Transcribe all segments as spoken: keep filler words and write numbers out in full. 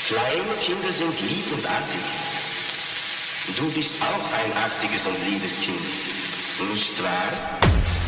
Kleine Kinder sind lieb und artig. Du bist auch ein artiges und liebes Kind, nicht wahr?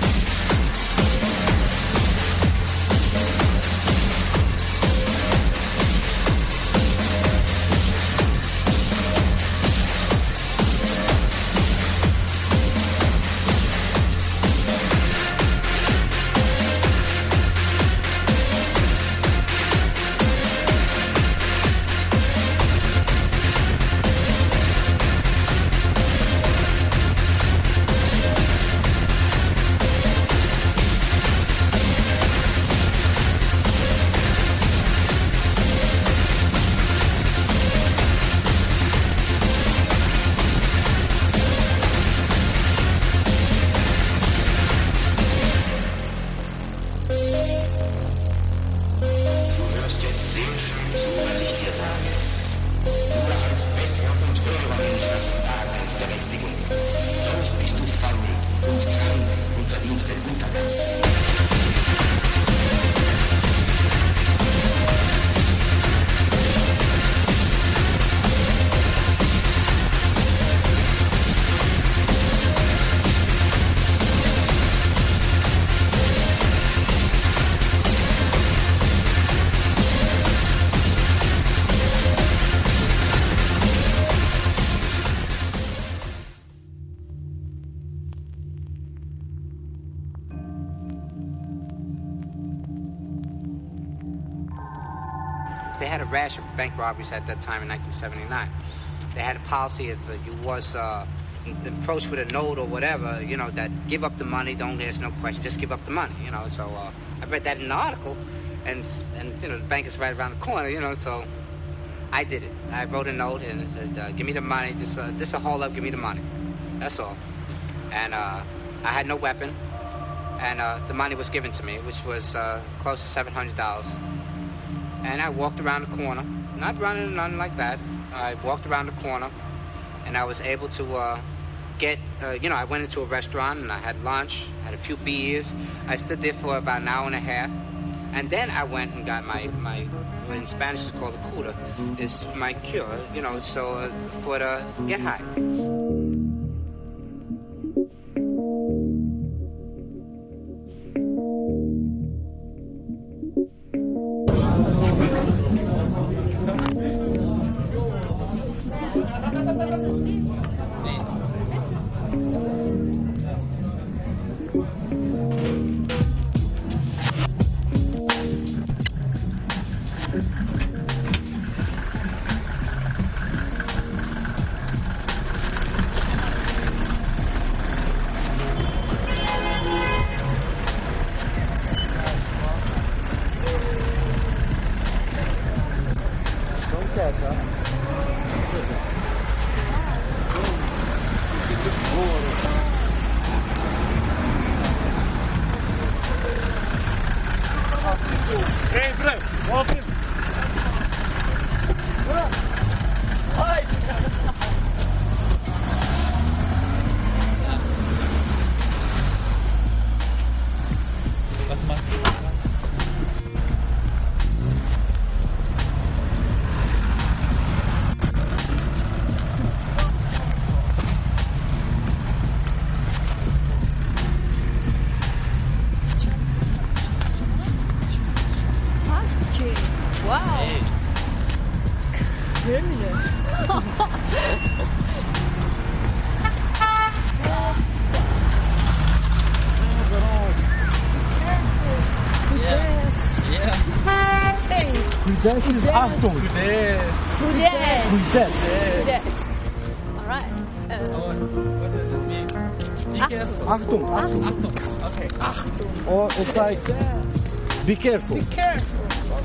They had a rash of bank robberies at that time in nineteen seventy-nine. They had a policy if uh, you was uh, approached with a note or whatever, you know, that give up the money, don't ask no question, just give up the money, you know. So uh, I read that in the article, and, and you know, the bank is right around the corner, you know, so I did it. I wrote a note and it said, uh, give me the money, this, uh, this a hold up, give me the money. That's all. And uh, I had no weapon, and uh, the money was given to me, which was uh, close to seven hundred dollars. And I walked around the corner, not running, nothing like that. I walked around the corner, and I was able to uh, get, uh, you know, I went into a restaurant, and I had lunch, had a few beers. I stood there for about an hour and a half, and then I went and got my, my in Spanish it's called a cura, is my cure, you know, so uh, for the get high. This is Achtung. Fudes. Fudes. Fudes. All right. Uh, oh, what does it mean? Be careful. Achtung. Achtung. Achtung. Okay. Achtung. Or it's like be careful. Be careful.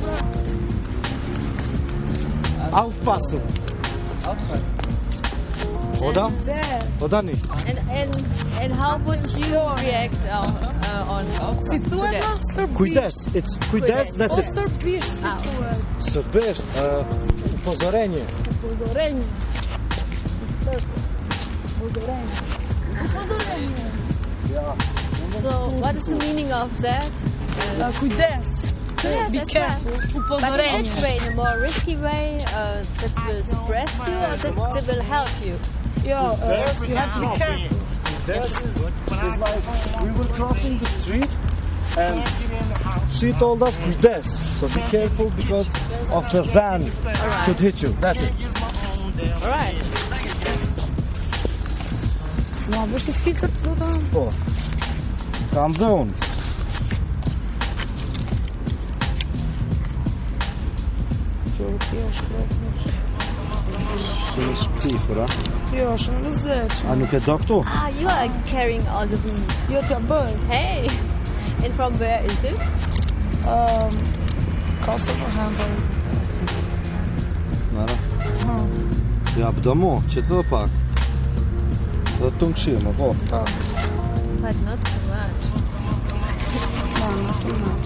Aufpassen. Aufpassen. Oder? Oder nicht? And, and, and how would you react uh, uh, on Fudes? Cuides. It's cuides, that's it. Surprised. Uh, upozorenie. Upozorenie. So, what is the meaning of that? Uh, cuides. Yes, Be as careful. well. But in Upozorenje. which way? In a more risky way uh, that will suppress you or that, that will help you? Yo, uh, you have to be careful. This is, is like we were crossing the street and she told us kudes. So be careful because of the van could hit you. That's it. Alright. No, bësh të filtër të luta. Po. Kam dhe unë. Kjo kjo është krejtësh. Shumë shpifur, a? Jo, shumë lëzet. A nuk e do këtu? Ah, you are carrying all the weed. Jo t'ja bëj. Hey! And from where is it? Um, Kosovo, Hamburg. Nara. Ja, bëdo mu, që të dhe pak. Dhe të më këshirë, më po. Po. But not too much. No, not too much.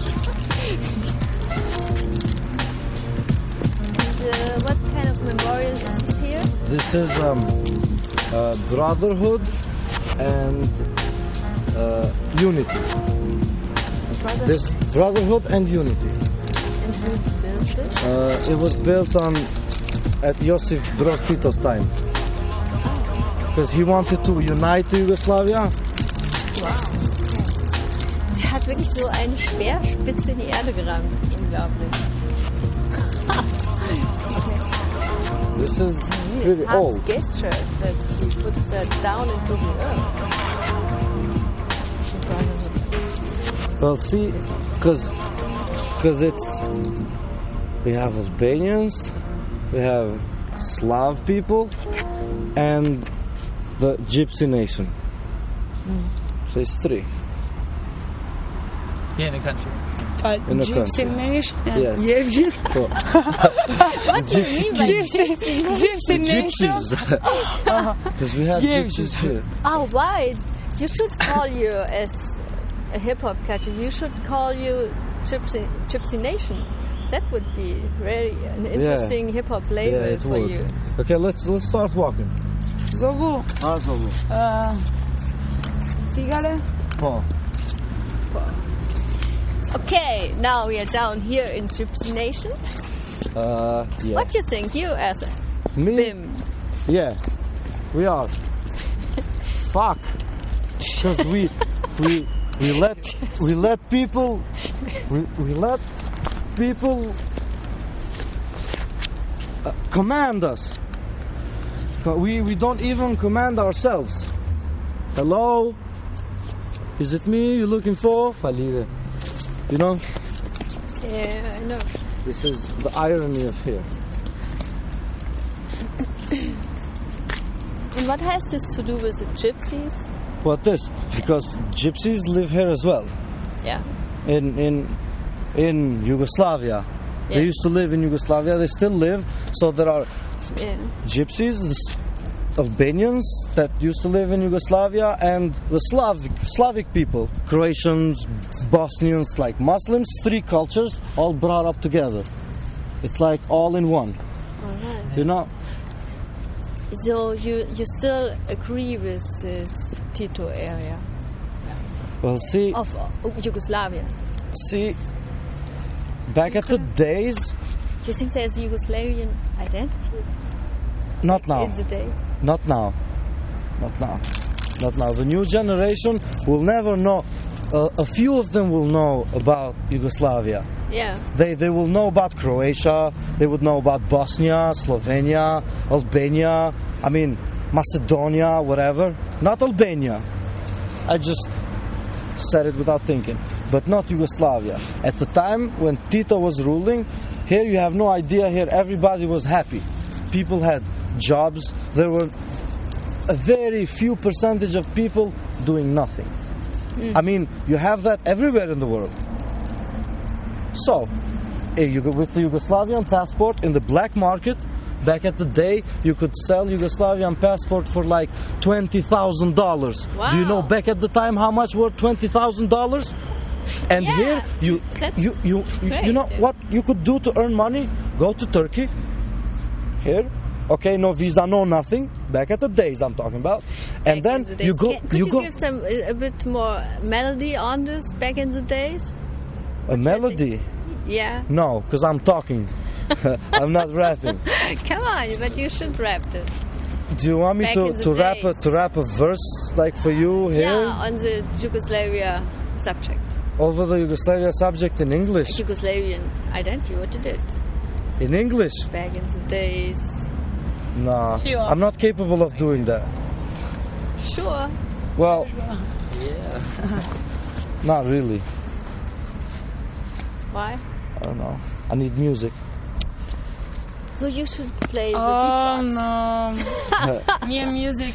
And uh, what kind of memorial is this here? This is um, uh, brotherhood and uh, unity. Brother, This brotherhood and unity. and who built it? Uh, it was built on at Josip Broz Tito's time. Because he wanted to unite Yugoslavia. Wow. Okay. Der hat wirklich so eine Speerspitze in die Erde gerammt. Unglaublich. This is pretty Hard old. gesture that he put that down into the earth. Well, see, because because it's we have Albanians, we have Slav people, and the Gypsy nation. So it's three. Here in the country. Fal, In the Gypsy country. Nation. Yes. Jevgjin. So, What do you mean by Gypsy, Gypsy Nation. gypsies. Because we have Yeah, gypsies here. Oh, why? You should call you as a hip hop catcher. You should call you Gypsy, Gypsy Nation. That would be really an interesting hip hop label Yeah, it for would. you. Okay, let's let's start walking. Zogu, Ah, so good. uh, cigare? Oh. Okay, now we are down here in Gypsy Nation. Uh, yeah. What do you think, you as a Me? Bim? Yeah, we are. Fuck. Because we we we let we let people we, we let people uh, command us. Co- We we don't even command ourselves. Hello? Is it me you're looking for? Falide. You know, Yeah, I know. this is the irony of here. And what has this to do with the gypsies? What this? Because gypsies live here as well. Yeah. in in in Yugoslavia. Yeah. They used to live in Yugoslavia. They still live. So there are Yeah. gypsies, the S- Albanians that used to live in Yugoslavia, and the Slavic Slavic people, Croatians, Bosnians, like Muslims. Three cultures all brought up together. It's like all in one. Alright. You know? So you you still agree with this Tito area Well, see, of uh, Yugoslavia? see. Back at the days, You think there's a Yugoslavian identity not now. in the day? Not now. Not now. Not now. The new generation will never know. Uh, a few of them will know about Yugoslavia. Yeah. They they will know about Croatia. They would know about Bosnia, Slovenia, Albania. I mean, Macedonia, whatever. Not Albania. I just said it without thinking. But not Yugoslavia. At the time when Tito was ruling, here you have no idea. Here everybody was happy. People had jobs. There were a very few percentage of people doing nothing. I mean, you have that everywhere in the world. So, eh, you go with the Yugoslavian passport in the black market, back at the day, you could sell Yugoslavian passport for like twenty thousand dollars. Do you know Wow. back at the time how much were twenty thousand dollars? And Yeah, here, you, that's you, you, you, great. you know what you could do to earn money? Go to Turkey. Here. Okay, no visa, no nothing. Back at the days I'm talking about. And Back then in the days. you go, Can- Could you you, go, give some a, a bit more melody on this? Back in the days. a melody. Yeah. No, because I'm talking. I'm not rapping. Come on, but you should rap this. Do you want me Back to, in the to rap a, days. to rap a verse like for you here Yeah, on the Yugoslavia subject. over the Yugoslavia subject in English? Yugoslavian identity, what you did In English? back in the days. Nah, Sure. I'm not capable of doing that. Sure. Well, not really. Why? I don't know. I need music. So you should play the Oh beatbox. no. Mere music.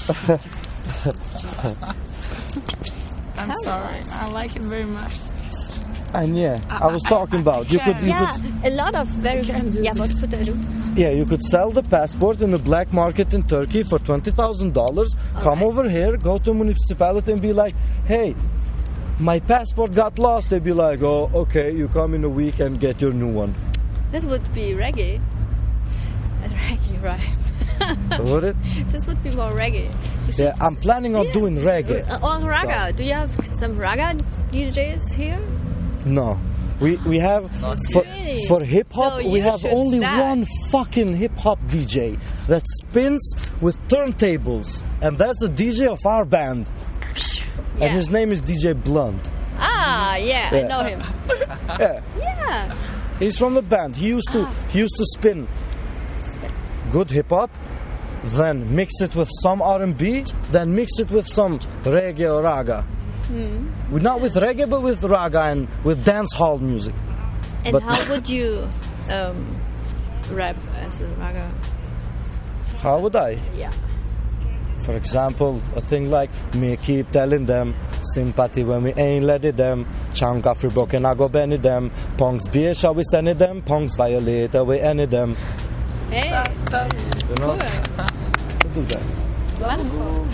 I'm sorry. I like it very much. And yeah, I was talking about you could you Yeah, could a lot of very. Yeah, what could I do? yeah you could sell the passport in the black market in Turkey for twenty thousand dollars. Come right. over here, go to a municipality, and be like, "Hey, my passport got lost." They'd be like, "Oh, okay, you come in a week and get your new one." This would be reggae. A reggae rhyme. Would it? This would be more reggae. You should- Yeah, I'm planning on Yeah. doing reggae. Uh, Or raga. Do you have some raga D Js here? No. We we have for, Really? for hip hop So we you have should only start. one fucking hip hop D J that spins with turntables, and that's the D J of our band. Yeah. And his name is D J Blunt. Ah, yeah, I Yeah. know him. Yeah. Yeah. He's from the band. He used to he used to spin good hip hop, then mix it with some R and B, then mix it with some reggae or raga. Hmm. With- Not with reggae, but with raga and with dance hall music. And But- how would you um, rap as a raga? How would I? Yeah. For example, a thing like me keep telling them sympathy when we ain't letting them. Chanka free broken, I go benny them. Punks beer, shall we send it them? Punks violate, we any them. Hey, You know? cool. We do that. Wonderful.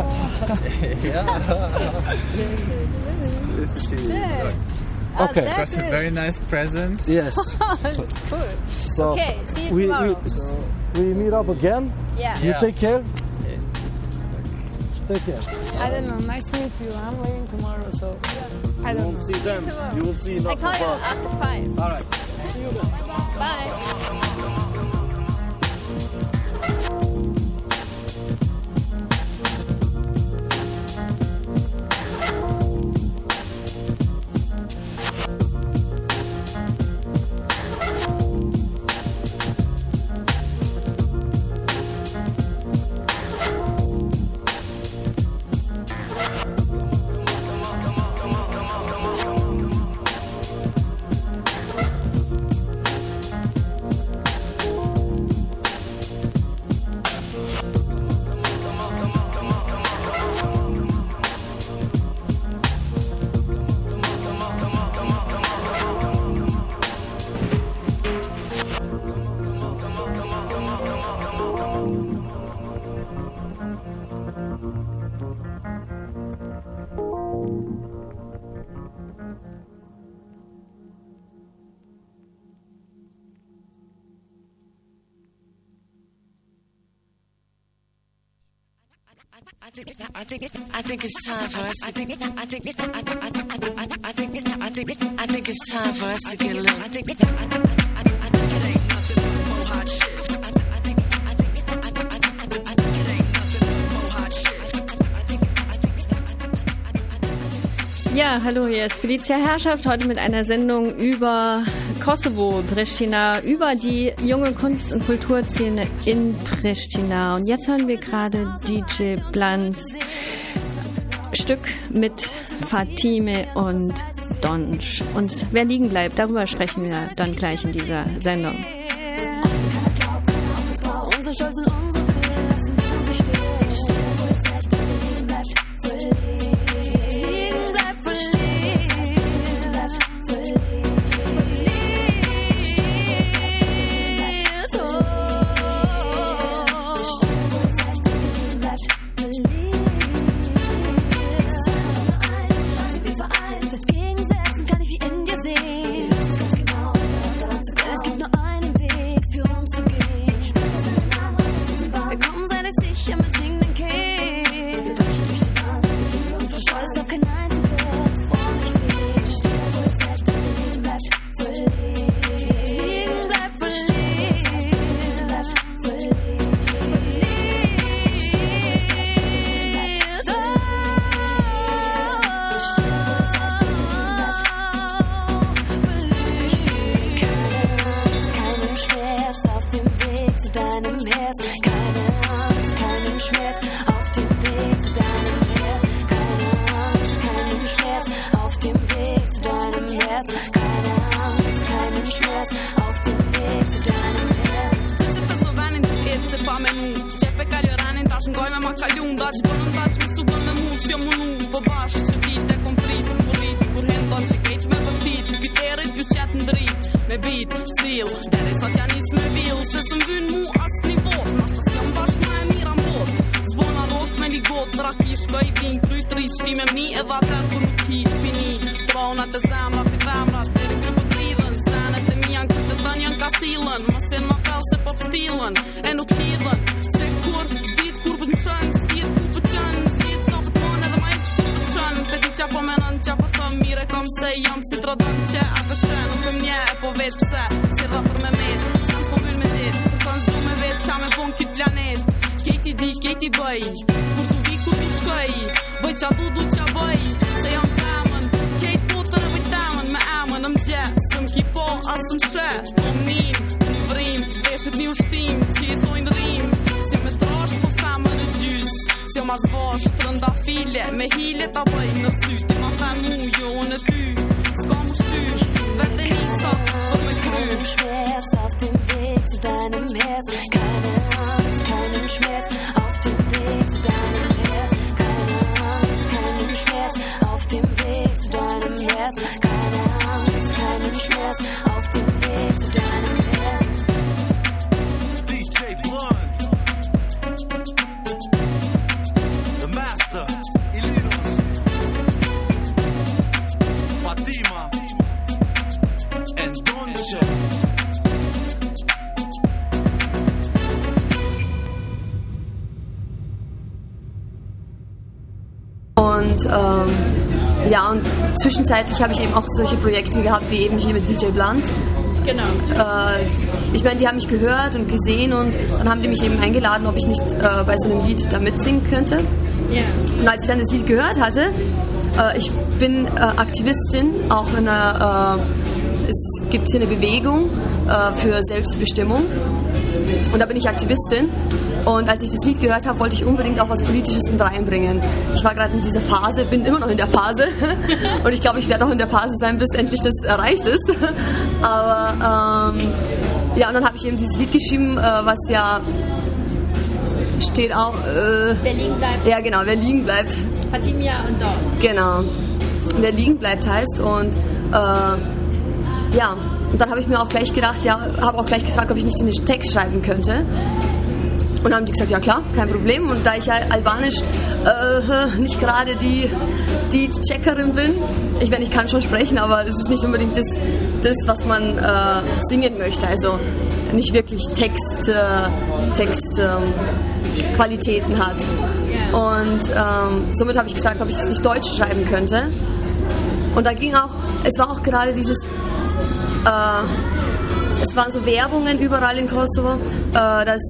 Yeah. Ah, Okay. that's Got a it. very nice present. Yes. Cool. So Okay, see you we, tomorrow. we, we meet up again. Yeah. You Yeah. take care. Take care. I don't know. Nice to meet you. I'm leaving tomorrow, so I don't know. See them. tomorrow. You will see I enough call of you us. after five. All right. Bye. I think I think I think it's time for us. I think I think I I I I think I think I think it's time for us to get a little. I think I think it ain't nothing but more hot shit. I think I think I I I think it ain't nothing but more hot shit. I think I think. Ja, hallo, hier ist Felicia Herrschaft, heute mit einer Sendung über Kosovo, Pristina, über die junge Kunst- und Kulturszene in Pristina. Und jetzt hören wir gerade D J Blunts Stück mit Fatime und Donch. Und wer liegen bleibt, darüber sprechen wir dann gleich in dieser Sendung. Unsere Stolz und unsere Fehler lassen wir stehen. Stehen, wo es echt und liegen bleibt. Liegen bleibt, verstehen. Bleibt verlegen. Stehen, so. Stehen, wo es echt und liegen bleibt. Verlegen. Wir vereint. Das Gegensetzen kann ich wie in dir sehen. Es ist ganz genau. Es gibt nur einen Weg. Herz. Keine Angst, keinen Schmerz auf dem Weg zu deinem Herz. Që si të zovenin të ketë se pa me mu Qepe kaljoranin tash ngoj me ma kaljun Da që bënë nda që më su bën me mu S'jo mënu po bashkë që dit e kom prit Kur rrit, kur hen do që kejt me vëptit Kyterit ju qetë në drit Me bit, cil, deri sot janë is me vil Se së mbyn mu as një vot Nashtë të s'jam bashkë me e mira mbot Zvona rot me ligot Draki shkoj vin kryt rrit Shtime mni edhe atër kur nuk hit pini Tronat e zemra pi zemra Deri krypët rridhen Senet e mi janë krytet të janë kasilën Mos jenë ma fel se po të stilën E nuk lidhen Se kur s'dit kur për në qën S'dit ku për qën S'dit sa për ton edhe ma ish kur për qën Këti qa po menon qa po thëm Mire kom se jam si të rodon që A për shën nuk për mje e po vet pse Si rda për me met S'an s'po vynë me gjith Kur thën s'du me vet qa me bon kit planet Kejti di, kejti bëj Kur du vi, kur du shkoj Bëj qa du, du qa bëj Se jam femën Kejt botën e bëj temën Me emën në mgje Sëm ki po, asëm shre Po mnin, në vrim Veshët një ushtim Që i thojnë rrim Si me trash po femën e gjys Si o ma zvash Të rënda file Me hile ta bëj në sy Ti ma them mu, jo në ty S'ka mu shty Vete nisa Për me kry Keinen Schmerz auf dem Weg zu deinem Herz. Keine Angst, keinen Schmerz auf dem Weg zu deinem Herz. Keine Angst, keinen Schmerz auf dem Weg zu deinem Herz. Keine Angst, keinen Schmerz auf dem Weg zu deinem Herz. D J Blunt, the master, Ilinos, Fatima, and Donche. Und ähm, ja, und zwischenzeitlich habe ich eben auch solche Projekte gehabt, wie eben hier mit D J Blunt. Genau. Äh, ich meine, die haben mich gehört und gesehen und dann haben die mich eben eingeladen, ob ich nicht äh, bei so einem Lied da mitsingen könnte. Ja. Und als ich dann das Lied gehört hatte, äh, ich bin äh, Aktivistin, auch in einer, äh, es gibt hier eine Bewegung äh, für Selbstbestimmung und da bin ich Aktivistin. Und als ich das Lied gehört habe, wollte ich unbedingt auch was Politisches mit reinbringen. Ich war gerade in dieser Phase, bin immer noch in der Phase und ich glaube, ich werde auch in der Phase sein, bis endlich das erreicht ist. Aber ähm, ja, und dann habe ich eben dieses Lied geschrieben, äh, was ja steht auch... Äh, Wer liegen bleibt. Ja, genau, wer liegen bleibt. Fatimia und Dawn. Genau. Wer liegen bleibt heißt und äh, ja, und dann habe ich mir auch gleich gedacht, ja, habe auch gleich gefragt, ob ich nicht den Text schreiben könnte. Und dann haben die gesagt, ja klar, kein Problem. Und da ich ja Albanisch äh, nicht gerade die, die Checkerin bin, ich meine, ich kann schon sprechen, aber es ist nicht unbedingt das, das was man äh, singen möchte. Also nicht wirklich Text, äh, Text äh, Qualitäten hat. Und ähm, somit habe ich gesagt, ob ich das nicht Deutsch schreiben könnte. Und da ging auch, es war auch gerade dieses... Äh, es waren so Werbungen überall in Kosovo, äh, dass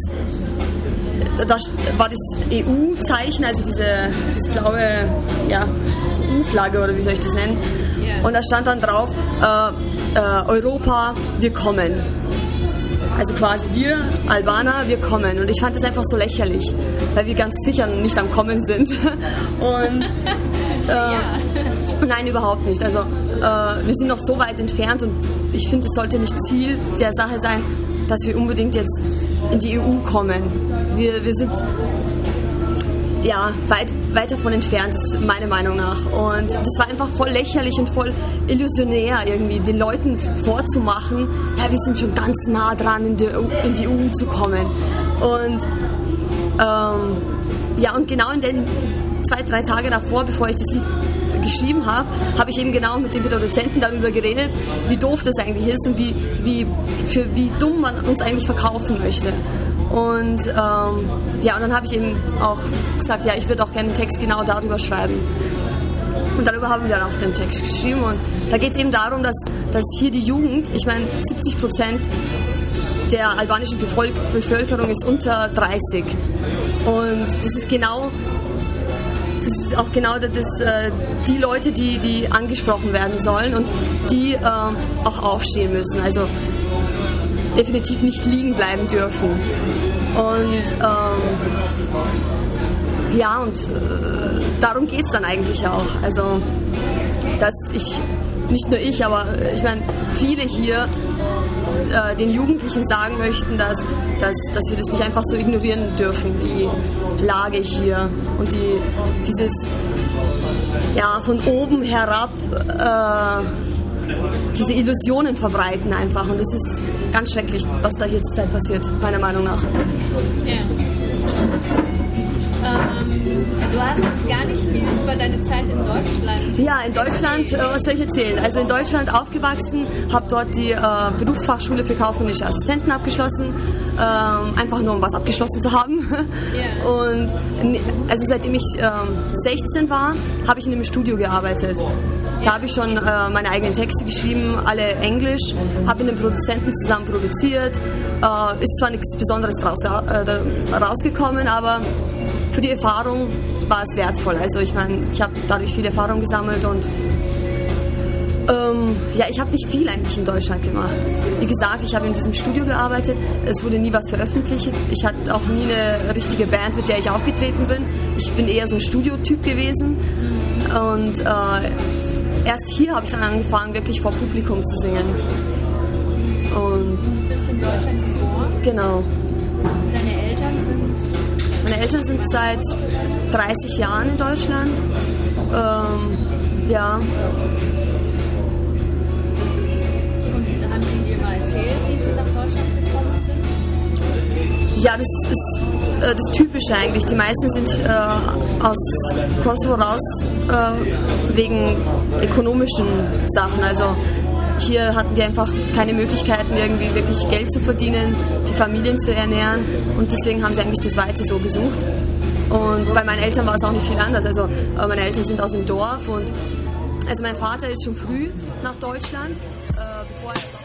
da war das E U-Zeichen, also diese, diese blaue ja, E U-Flagge oder wie soll ich das nennen. Yeah. Und da stand dann drauf, äh, äh, Europa, wir kommen. Also quasi wir, Albaner, wir kommen. Und ich fand das einfach so lächerlich, weil wir ganz sicher nicht am Kommen sind. Und äh, ja. Nein, überhaupt nicht. Also äh, wir sind noch so weit entfernt und ich finde, es sollte nicht Ziel der Sache sein, dass wir unbedingt jetzt in die E U kommen. Wir, wir sind ja, weit, weit davon entfernt, ist meine Meinung nach. Und das war einfach voll lächerlich und voll illusionär, irgendwie den Leuten vorzumachen, ja, wir sind schon ganz nah dran, in die, in die E U zu kommen. Und ähm, ja, und genau in den zwei, drei Tagen davor, bevor ich das Lied geschrieben habe, habe ich eben genau mit dem Produzenten darüber geredet, wie doof das eigentlich ist und wie, wie, für, wie dumm man uns eigentlich verkaufen möchte. Und ähm, ja, und dann habe ich eben auch gesagt, ja, ich würde auch gerne einen Text genau darüber schreiben. Und darüber haben wir dann auch den Text geschrieben. Und da geht es eben darum, dass, dass hier die Jugend, ich meine, siebzig Prozent der albanischen Bevölkerung ist unter dreißig. Und das ist genau... Das ist auch genau das, äh, die Leute, die, die angesprochen werden sollen und die äh, auch aufstehen müssen. Also definitiv nicht liegen bleiben dürfen. Und ähm, ja, und äh, darum geht es dann eigentlich auch. Also, dass ich nicht nur ich, aber äh, ich meine, viele hier äh, den Jugendlichen sagen möchten, dass, dass, dass wir das nicht einfach so ignorieren dürfen, die Lage hier und die, dieses ja, von oben herab äh, diese Illusionen verbreiten einfach. Und das ist ganz schrecklich, was da jetzt Zeit passiert, meiner Meinung nach. Ja. Ähm, du hast jetzt gar nicht viel über deine Zeit in Deutschland. Ja, in Deutschland, äh, was soll ich erzählen? Also in Deutschland aufgewachsen, habe dort die äh, Berufsfachschule für kaufmännische Assistenten abgeschlossen, ähm, einfach nur um was abgeschlossen zu haben. Ja. Und also seitdem ich ähm, sechzehn war, habe ich in einem Studio gearbeitet. Da habe ich schon äh, meine eigenen Texte geschrieben, alle Englisch, habe mit einem Produzenten zusammen produziert. Äh, ist zwar nichts Besonderes draus, äh, rausgekommen, aber für die Erfahrung war es wertvoll. Also ich meine, ich habe dadurch viel Erfahrung gesammelt und ähm, ja, ich habe nicht viel eigentlich in Deutschland gemacht. Wie gesagt, ich habe in diesem Studio gearbeitet, es wurde nie was veröffentlicht. Ich hatte auch nie eine richtige Band, mit der ich aufgetreten bin. Ich bin eher so ein Studiotyp gewesen und äh, erst hier habe ich dann angefangen, wirklich vor Publikum zu singen. Und du bist in Deutschland geboren? Genau. Deine Eltern sind? Meine Eltern sind seit dreißig Jahren in Deutschland. Ähm, ja. Und haben die dir mal erzählt, wie sie nach Deutschland gekommen sind? Ja, das ist äh, das Typische eigentlich. Die meisten sind äh, aus Kosovo raus äh, wegen ökonomischen Sachen. Also hier hatten die einfach keine Möglichkeiten, irgendwie wirklich Geld zu verdienen, die Familien zu ernähren und deswegen haben sie eigentlich das Weite so gesucht. Und bei meinen Eltern war es auch nicht viel anders. Also äh, meine Eltern sind aus dem Dorf und also mein Vater ist schon früh nach Deutschland, äh, bevor er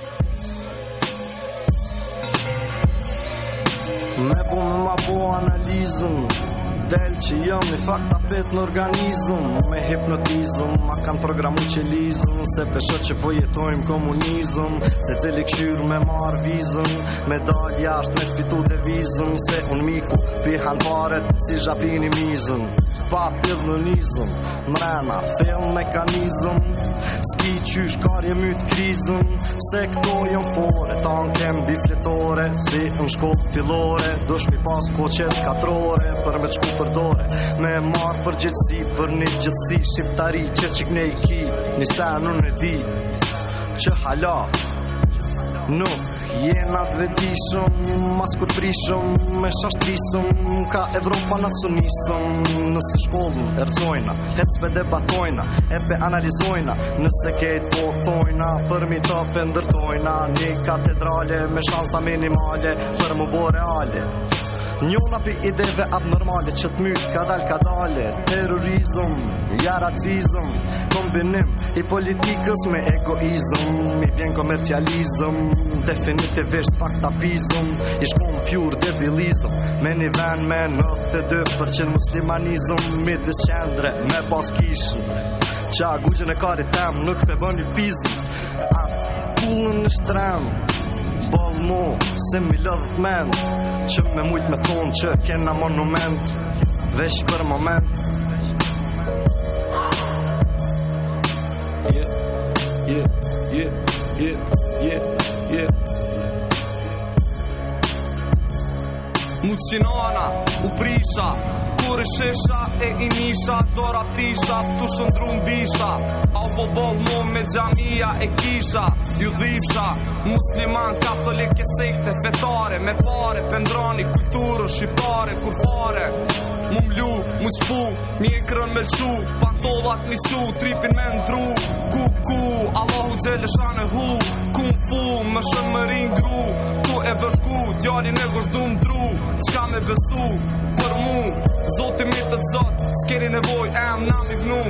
Me bu me ma bo analizëm Del që jam i fakt tapet në organizëm Me hipnotizëm Ma kanë programu që lizëm Se pesho që po jetojmë komunizëm Se cili këshyrë me marë vizëm Me dal jashtë me fitu devizëm Se unë miku pihan paret Si zhapini mizëm Pa pidh në nizëm Mrena film mekanizëm Ski qysh karje mytë krizëm Se këto jëm fore Ta në kem bifletore Si në shkollë fillore Dosh mi pas koqet katrore Për me qku përdore Me marë për gjithësi Për një gjithësi shqiptari Që që këne i ki Një sen unë e di Që hala Nuk jena të vetishëm Mas kur prishëm Me shashtrisëm Ka Evropa në sunisëm Nëse shkollën ercojna Hecpe debatojna Epe analizojna Nëse kejt po thojna Për mi të pëndërtojna Një katedrale Me shansa minimale Për më bo reale Njona pi ideve abnormale Që të mytë ka dal ka dale Terrorizm, ja racizm Kombinim i politikës me egoizm Mi bjen komercializm Definitivisht faktapizm I shkom pjur debilizm Me një ven me nëntë dy përqind muslimanizm Midis qendre me pas kishën Qa gugjën e karit tem nuk pe bën një pizm Atë pullën në shtrem Ball mo se mi lëdhët men Që me mujt me thonë që kena monument Vesh për moment Yeah, yeah, yeah, yeah, yeah, yeah Muqinona, u prisha Kur i shisha e i nisha Dora tisha, tu shëndru mbisha Au bo bol mo me gjamia e kisha Ju dhivsha, musliman, katolik e sekte Fetare, me pare, pendrani, kulturë, shqiptare, kur fare Mu mlu, mu qpu, mi e krën me lshu Pantollat mi qu, tripin me ndru Ku, ku, Allahu gjelesha në hu Kung fu, më shën më ringru Tu e vëshku, djallin e gështu më dru Qka me besu, për mu Zoti mi të zot, s'keni nevoj, em na mi vnu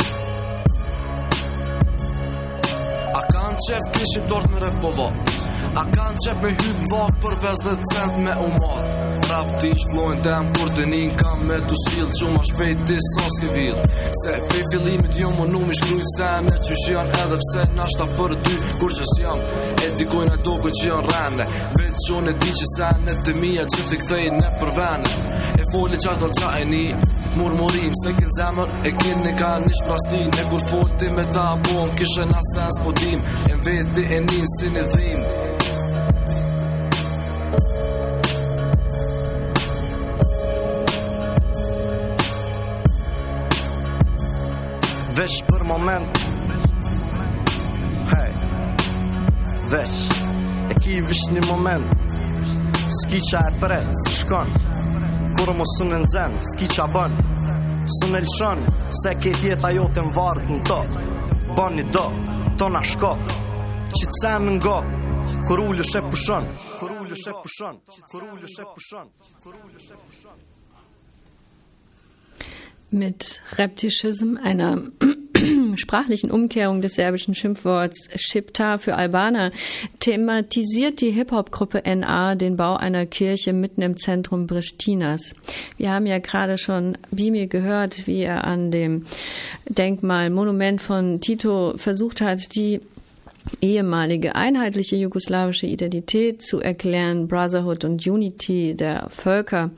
Qef kishit dort në rëp po vok A kanë qep me hyp vak për pesëdhjetë cent me umat. Rap t'i shflojnë tem kur të nin kam me t'u s'fill që ma shpejt t'i sos ke vill. Se pe fillimit jo më nu mi shkrujt sene që janë edhe pse nashta për dy kur që s'jam. E dikojnë ato kën që janë rene veç që në di që sene të mija që t'i kthejnë në për vene. E foli qato qa e ni murmurim se kin zemër e kin ne ka nish prastin. E kur folti me ta po më kishe na sens po dim e veti e nin si një dhim. Vesh për moment Hej Vesh E ki vish një moment S'ki qa e pret, s'shkon Kur më sunë në zen, s'ki qa bën Sunë e lëshon Se ket jeta jote në varët në to Bon një do, to na shko Qit sen në ngo Kur u lëshe pushon Kur u lëshe pushon Kur u lëshe pushon Kur u lëshe pushon Mit Reptischism, einer sprachlichen Umkehrung des serbischen Schimpfworts Shqiptar für Albaner, thematisiert die Hip-Hop-Gruppe N A den Bau einer Kirche mitten im Zentrum Prištinas. Wir haben ja gerade schon Bimi gehört, wie er an dem Denkmal, Monument von Tito versucht hat, die ehemalige einheitliche jugoslawische Identität zu erklären, Brotherhood und Unity der Völker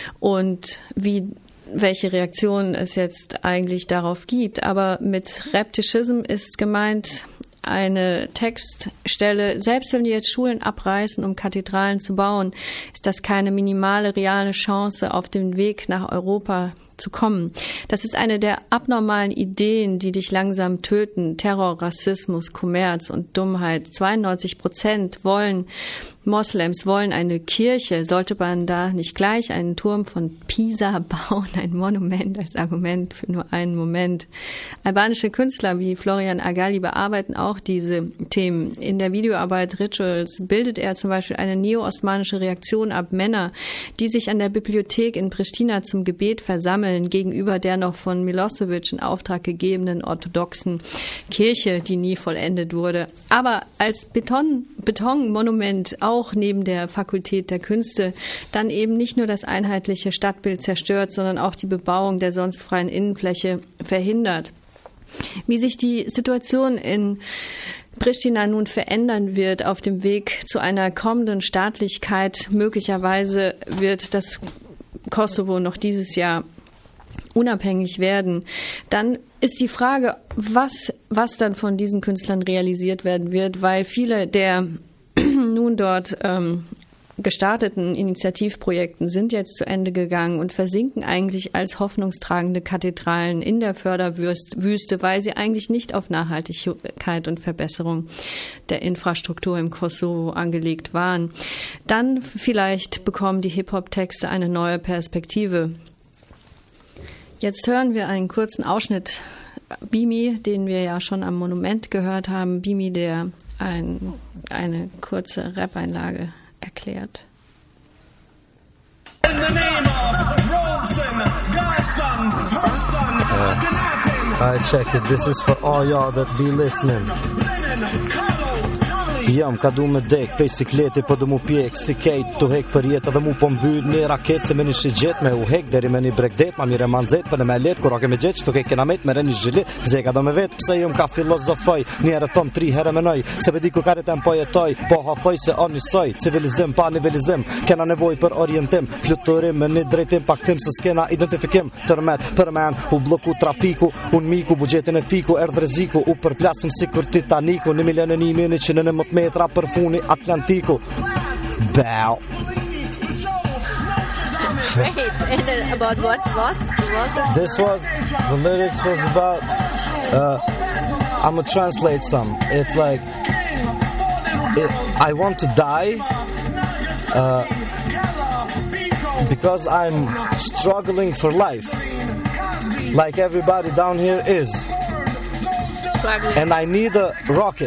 und wie welche Reaktion es jetzt eigentlich darauf gibt. Aber mit Reptischism ist gemeint eine Textstelle, selbst wenn wir jetzt Schulen abreißen, um Kathedralen zu bauen, ist das keine minimale reale Chance auf dem Weg nach Europa zu kommen. Das ist eine der abnormalen Ideen, die dich langsam töten. Terror, Rassismus, Kommerz und Dummheit. zweiundneunzig Prozent wollen Moslems wollen eine Kirche. Sollte man da nicht gleich einen Turm von Pisa bauen, ein Monument als Argument für nur einen Moment? Albanische Künstler wie Florian Agali bearbeiten auch diese Themen. In der Videoarbeit Rituals bildet er zum Beispiel eine neo-osmanische Reaktion ab. Männer, die sich an der Bibliothek in Pristina zum Gebet versammeln, gegenüber der noch von Milosevic in Auftrag gegebenen orthodoxen Kirche, die nie vollendet wurde. Aber als Beton, Betonmonument auch neben der Fakultät der Künste dann eben nicht nur das einheitliche Stadtbild zerstört, sondern auch die Bebauung der sonst freien Innenfläche verhindert. Wie sich die Situation in Pristina nun verändern wird auf dem Weg zu einer kommenden Staatlichkeit, möglicherweise wird das Kosovo noch dieses Jahr unabhängig werden, dann ist die Frage, was, was dann von diesen Künstlern realisiert werden wird, weil viele der nun dort ähm, gestarteten Initiativprojekten sind jetzt zu Ende gegangen und versinken eigentlich als hoffnungstragende Kathedralen in der Förderwüste, weil sie eigentlich nicht auf Nachhaltigkeit und Verbesserung der Infrastruktur im Kosovo angelegt waren. Dann vielleicht bekommen die Hip-Hop-Texte eine neue Perspektive. Jetzt hören wir einen kurzen Ausschnitt. Bimi, den wir ja schon am Monument gehört haben, Bimi, der ein, eine kurze Rap-Einlage erklärt. In the name of Robson, Godson, Huston, I check it. This is for all y'all that be listening. Jam ka du me dek, pej sikleti po du mu pjek, si kejt tu hek për jetë edhe mu po mbyt një raket se me një shigjet me u hek deri me një bregdet, ma mire manzet për në me let, kur ake me gjet që tu hek kena met me re një zhili, zeka do me vet, pse jom ka filozofoj, njerë thom tri herë menoj, se vedi ku kare tem po jetoj, po hafoj se o njësoj, civilizim pa nivelizim, kena nevoj për orientim, fluturim me një drejtim paktim, se s'kena identifikim, tërmet, përmen, u bloku trafiku, un miku, bugjetin e fiku, erdhreziku, u përplasim si kur Titaniku, një milion e një mini që në në mët metra për funi Atlantiku. Bow. Great. And about what? What was it? This was, the lyrics was about, uh, I'm gonna translate some. It's like, it, I want to die uh, because I'm struggling for life. Like everybody down here is. Struggling. And I need a rocket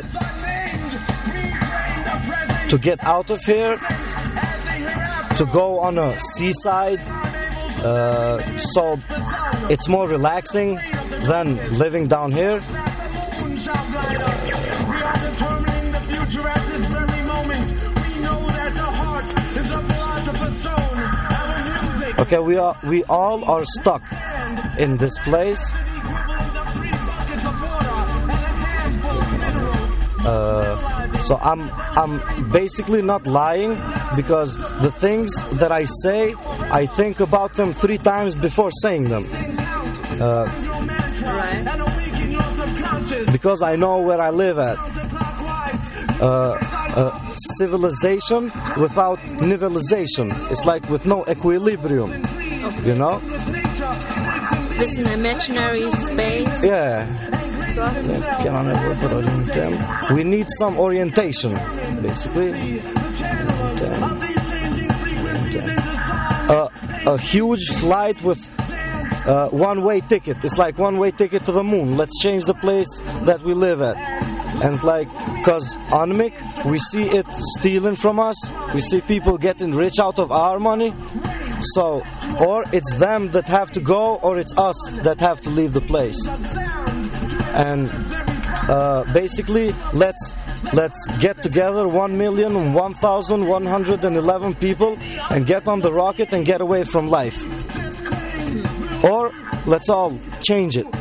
to get out of here, to go on a seaside, uh, so it's more relaxing than living down here. We are determining the future at this very moment. Okay, we are we all are stuck in this place. Uh, so I'm I'm basically not lying, because the things that I say, I think about them three times before saying them. Uh, because I know where I live at. Uh, uh, civilization without nivelization. It's like with no equilibrium. Okay. You know? With an imaginary space. Yeah. We need some orientation, basically. Uh, a huge flight with uh, one-way ticket. It's like one-way ticket to the moon. Let's change the place that we live at. And like, because Anmik, we see it stealing from us. We see people getting rich out of our money. So, or it's them that have to go, or it's us that have to leave the place. And uh, basically, let's let's get together one million one thousand one hundred eleven people and get on the rocket and get away from life. Or let's all change it.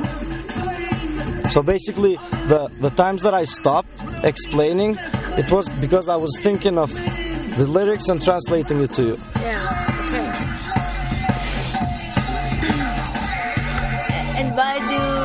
So basically, the, the times that I stopped explaining, it was because I was thinking of the lyrics and translating it to you. Yeah, okay. And why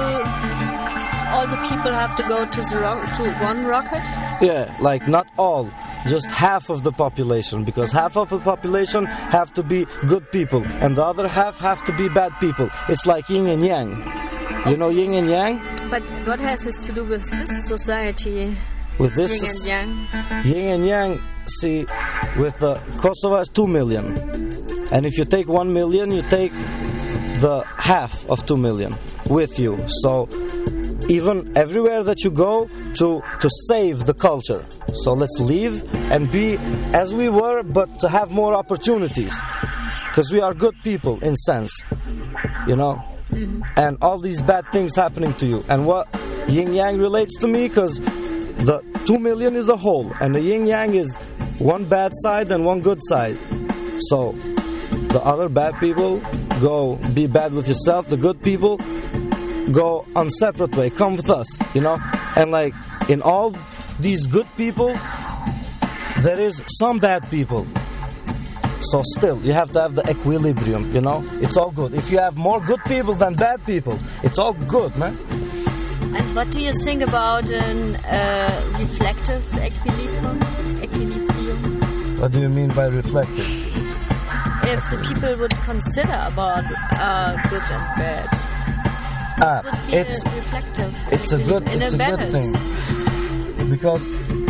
do all the people have to go to the ro- to one rocket? Yeah, like not all, just half of the population, because half of the population have to be good people, and the other half have to be bad people. It's like yin and yang. You know yin and yang? But what has this to do with this society? With this yin and yang? Yin and yang, see, with the Kosovo is two million. And if you take one million, you take the half of two million with you. So even everywhere that you go to to save the culture. So let's leave and be as we were, but to have more opportunities. Because we are good people in sense, you know. Mm-hmm. And all these bad things happening to you. And what yin yang relates to me, because the two million is a whole, and the yin yang is one bad side and one good side. So the other bad people go be bad with yourself. The good people go on separate way. Come with us, you know. And like in all these good people, there is some bad people. So still, you have to have the equilibrium, you know? It's all good. If you have more good people than bad people, it's all good, man. And what do you think about an uh, reflective equilibrium? equilibrium? What do you mean by reflective? If the people would consider about uh, good and bad, ah, would be it's a reflective it's a good in it's a, a good balance. thing, because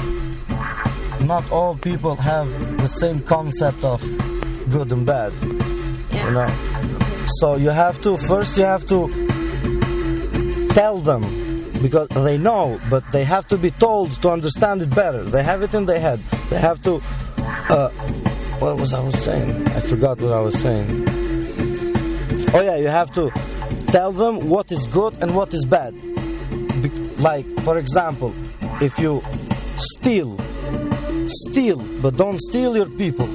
not all people have the same concept of good and bad. Yeah. You know. Okay. So you have to first you have to tell them, because they know, but they have to be told to understand it better. They have it in their head. They have to. Uh, what was I was saying? I forgot what I was saying. Oh yeah, you have to tell them what is good and what is bad. Be- like for example, if you steal. Steal, but don't steal your people.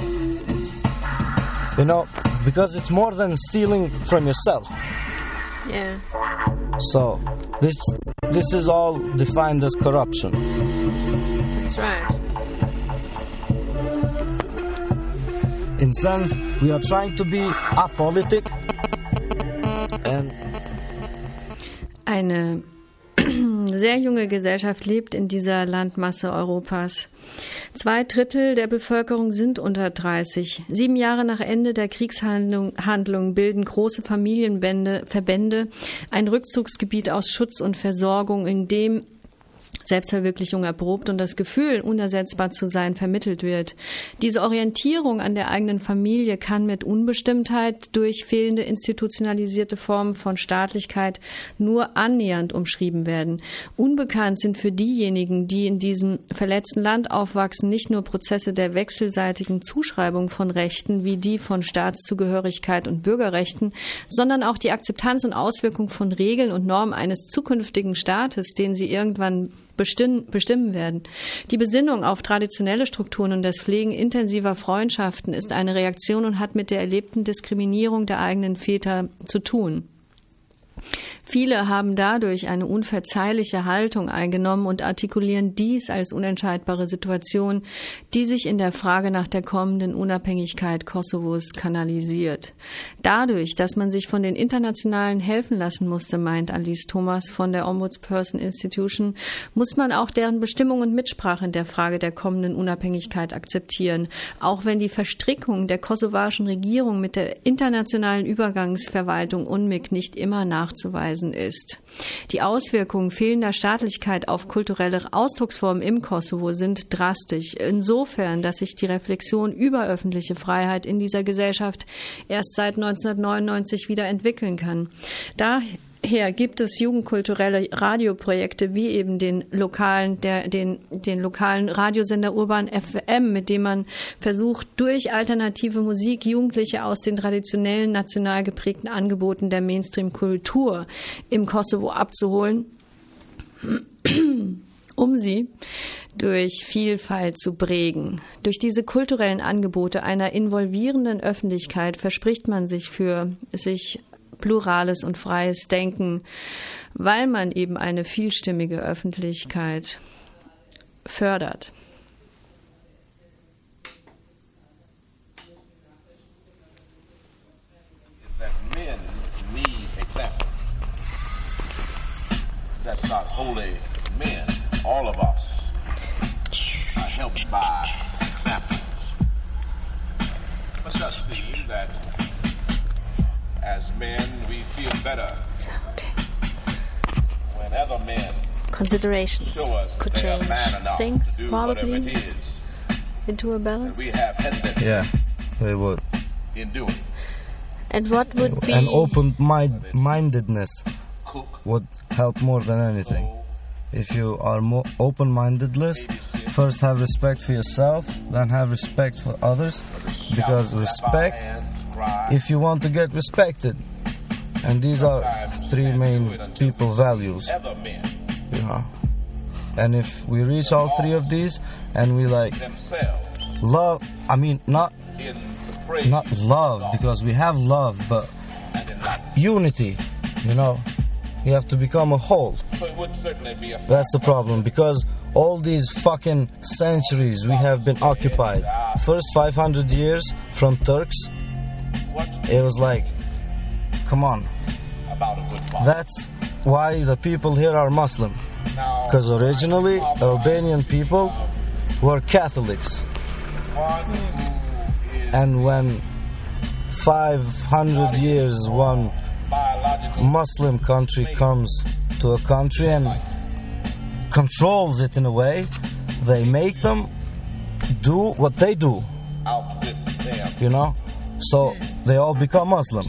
You know, because it's more than stealing from yourself. Yeah. So this this is all defined as corruption. That's right. In sense, we are trying to be apolitic and eine sehr junge Gesellschaft lebt in dieser Landmasse Europas. Zwei Drittel der Bevölkerung sind unter dreißig. Sieben Jahre nach Ende der Kriegshandlungen bilden große Familienbände, Verbände ein Rückzugsgebiet aus Schutz und Versorgung, in dem Selbstverwirklichung erprobt und das Gefühl, unersetzbar zu sein, vermittelt wird. Diese Orientierung an der eigenen Familie kann mit Unbestimmtheit durch fehlende institutionalisierte Formen von Staatlichkeit nur annähernd umschrieben werden. Unbekannt sind für diejenigen, die in diesem verletzten Land aufwachsen, nicht nur Prozesse der wechselseitigen Zuschreibung von Rechten wie die von Staatszugehörigkeit und Bürgerrechten, sondern auch die Akzeptanz und Auswirkung von Regeln und Normen eines zukünftigen Staates, den sie irgendwann bestimmen, bestimmen werden. Die Besinnung auf traditionelle Strukturen und das Pflegen intensiver Freundschaften ist eine Reaktion und hat mit der erlebten Diskriminierung der eigenen Väter zu tun. Viele haben dadurch eine unverzeihliche Haltung eingenommen und artikulieren dies als unentscheidbare Situation, die sich in der Frage nach der kommenden Unabhängigkeit Kosovos kanalisiert. Dadurch, dass man sich von den Internationalen helfen lassen musste, meint Alice Thomas von der Ombudsperson Institution, muss man auch deren Bestimmung und Mitsprache in der Frage der kommenden Unabhängigkeit akzeptieren, auch wenn die Verstrickung der kosovarischen Regierung mit der internationalen Übergangsverwaltung U N M I K nicht immer nachzuweisen ist. Die Auswirkungen fehlender Staatlichkeit auf kulturelle Ausdrucksformen im Kosovo sind drastisch, insofern, dass sich die Reflexion über öffentliche Freiheit in dieser Gesellschaft erst seit neunzehnhundertneunundneunzig wieder entwickeln kann. Daher gibt es jugendkulturelle Radioprojekte wie eben den lokalen, der, den, den lokalen Radiosender Urban F M, mit dem man versucht, durch alternative Musik Jugendliche aus den traditionellen national geprägten Angeboten der Mainstream-Kultur im Kosovo abzuholen, um sie durch Vielfalt zu prägen. Durch diese kulturellen Angebote einer involvierenden Öffentlichkeit verspricht man sich für sich plurales und freies Denken, weil man eben eine vielstimmige Öffentlichkeit fördert. Men need example. That's not wholly men. All of us are helped by examples. It does seem that as men we feel better when other men Considerations show us could they are change man enough things to do whatever probably it is into a balance. that we have hesitancy Yeah, they would. in doing. And what would be An open mind- mindedness would help more than anything. If you are more open-mindedness, first have respect for yourself, then have respect for others, because respect, if you want to get respected, and these are three main people values, you know. And if we reach all three of these, and we like love, I mean not not love, because we have love, but unity, you know. You have to become a whole. So it would certainly be a That's the problem, because all these fucking centuries we have been occupied. First five hundred years from Turks, it was like, come on. That's why the people here are Muslim. Because originally, Albanian people were Catholics. And when five hundred years one Muslim country comes to a country and controls it in a way, they make them do what they do, you know, so they all become Muslim.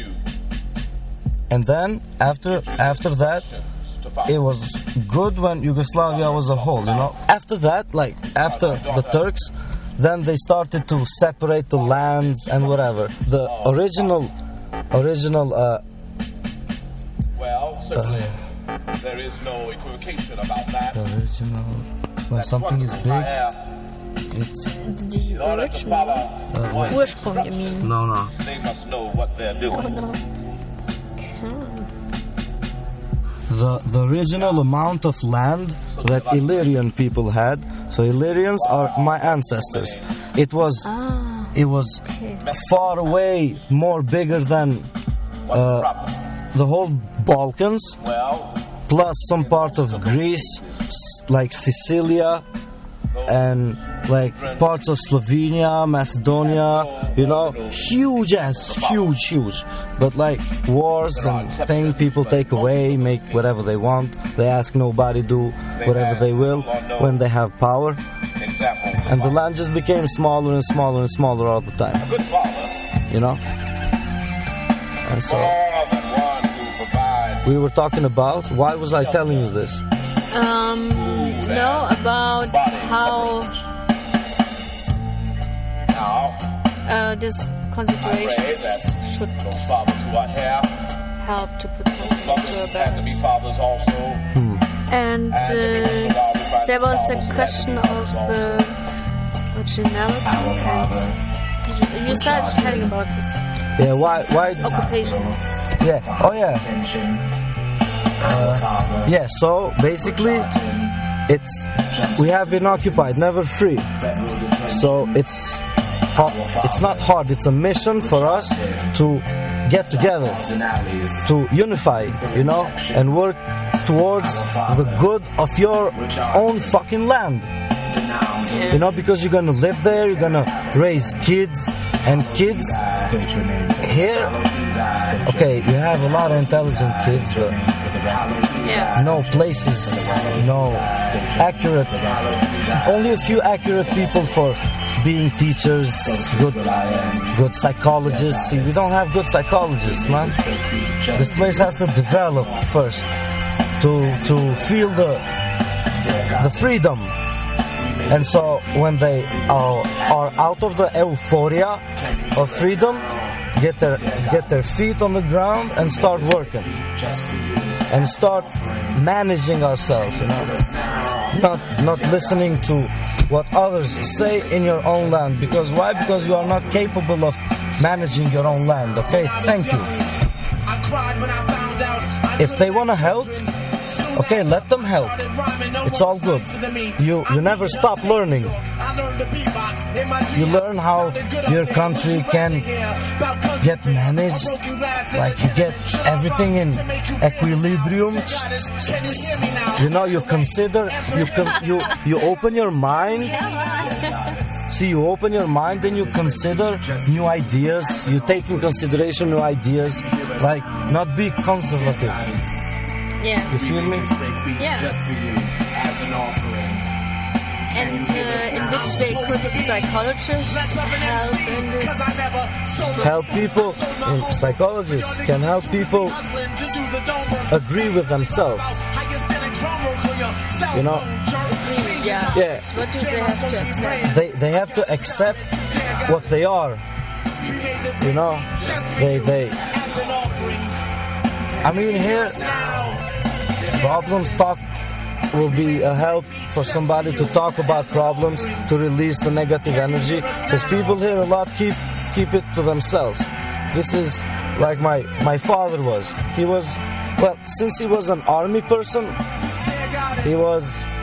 And then after after that, it was good when Yugoslavia was a whole, you know. After that, like after the Turks, then they started to separate the lands and whatever. The original original uh, Well, certainly there is no equivocation about that. the original when something is big, it's the original uh, wait. Ursprung, you mean? No, no. They must know what they're doing. Oh, no. The the original amount of land that Illyrian people had. So Illyrians are my ancestors. It was it was far away more bigger than uh, the whole Balkans, plus some part of Greece, s- like Sicilia, and like parts of Slovenia, Macedonia, you know, huge ass, huge, huge. But like wars and thing, people take away, make whatever they want. They ask nobody, do whatever they will when they have power. And the land just became smaller and smaller and smaller all the time. You know? And so we were talking about, why was I telling you this? Um, no, about how uh, this concentration should help to put something into a balance. Hmm. And uh, there was the question of uh, originality. And you started telling about this. Yeah, why? Why? Occupation. Yeah. Oh, yeah. Uh, yeah. So basically, it's we have been occupied, never free. So it's it's not hard. It's a mission for us to get together, to unify, you know, and work towards the good of your own fucking land. You know, because you're gonna live there, you're gonna raise kids, and kids here, okay, you have a lot of intelligent kids, but yeah. no places, no accurate, only a few accurate people for being teachers, good, good psychologists. See, we don't have good psychologists, man. This place has to develop first to to feel the the freedom. And so when they are, are out of the euphoria of freedom, get their get their feet on the ground and start working and start managing ourselves, you know, not not listening to what others say in your own land. Because why? Because you are not capable of managing your own land. Okay, thank you. If they want to help, okay, let them help. It's all good. You you never stop learning. You learn how your country can get managed, like you get everything in equilibrium. You know, you consider, you can, you you open your mind. See, you open your mind and you consider new ideas. You take in consideration new ideas, like not be conservative. Yeah. You feel me? Yeah. And uh, in which way could psychologists help in this? Help people, and psychologists can help people agree with themselves. You know? Agree, yeah. Yeah. What do they have to accept? They they have to accept what they are. You know? They they. I mean, here, problems talk will be a help for somebody to talk about problems, to release the negative energy, because people here a lot keep keep it to themselves. This is like my my father was. He was, well, since he was an army person, he was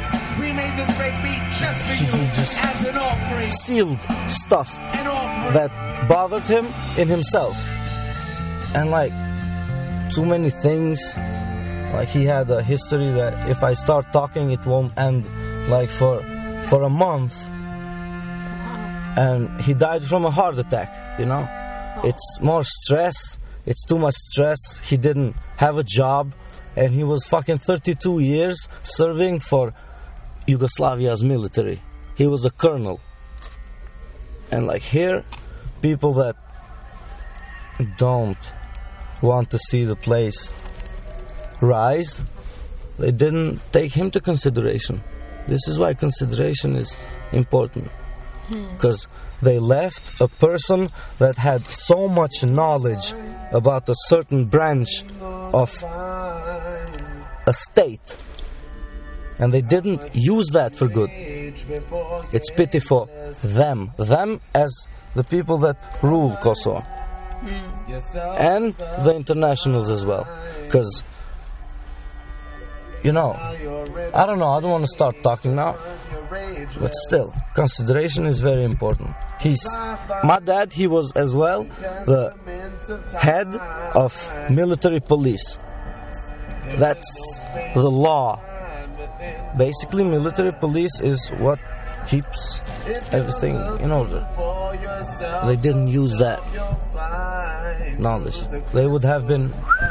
he, he just sealed stuff that bothered him in himself, and like too many things. Like he had a history that if I start talking, it won't end. Like for for a month, and he died from a heart attack. You know, it's more stress. It's too much stress. He didn't have a job, and he was fucking thirty-two years serving for Yugoslavia's military. He was a colonel, and like here, people that don't want to see the place rise, they didn't take him to consideration. This is why consideration is important, because they left a person that had so much knowledge about a certain branch of a state, and they didn't use that for good. It's pity for them them as the people that rule Kosovo, and the internationals as well, because you know, I don't know, I don't want to start talking now, but still, consideration is very important. He's, my dad, he was as well the head of military police. That's the law. Basically, military police is what keeps everything in order. They didn't use that knowledge. They would have been...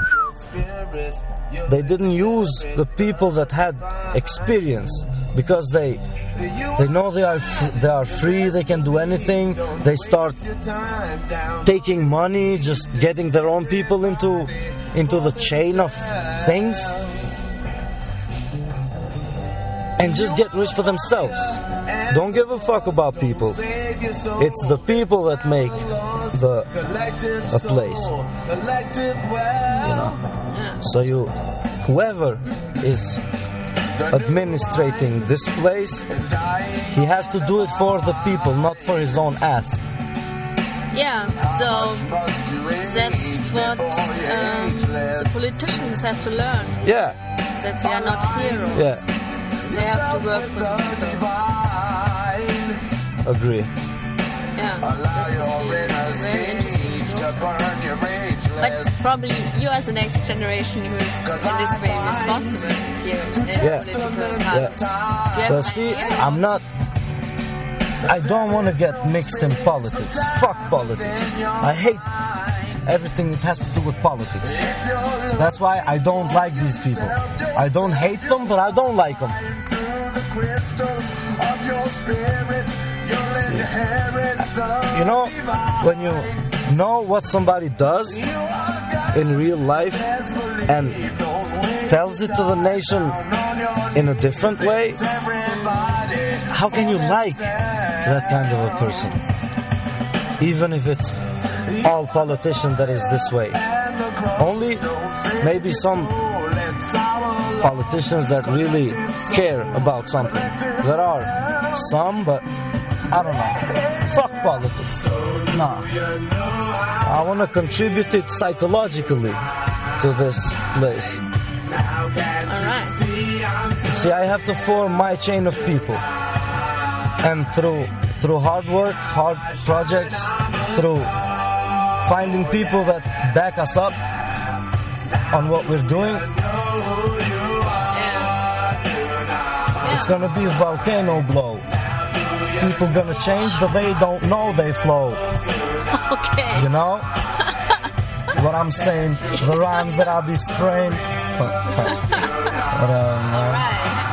They didn't use the people that had experience, because they they know they are f- they are free, they can do anything. They start taking money, just getting their own people into into the chain of things, and just get rich for themselves. Don't give a fuck about people. It's the people that make the a place. You know. So you, whoever is administrating this place, he has to do it for the people, not for his own ass. Yeah, so that's what uh, the politicians have to learn. Yeah. That they are not heroes. Yeah. They have to work for the people. Agree. Yeah, that would be a very interesting process. But probably you are the next generation who is in this way responsible here in Yeah. political parties. Yeah. But see, I'm not... I don't want to get mixed in politics. Fuck politics. I hate everything that has to do with politics. That's why I don't like these people. I don't hate them, but I don't like them. See, you know, when you know what somebody does in real life and tells it to the nation in a different way, how can you like that kind of a person? Even if it's all politicians that is this way. Only maybe some politicians that really care about something. There are some, but I don't know. Fuck politics. Nah. I want to contribute it psychologically to this place. Alright. See, I have to form my chain of people. And through through hard work, hard projects, through finding people that back us up on what we're doing, it's gonna be a volcano blow. People gonna change, but they don't know they flow. Okay. You know? What I'm saying, the rhymes that I'll be spraying. But, um, uh,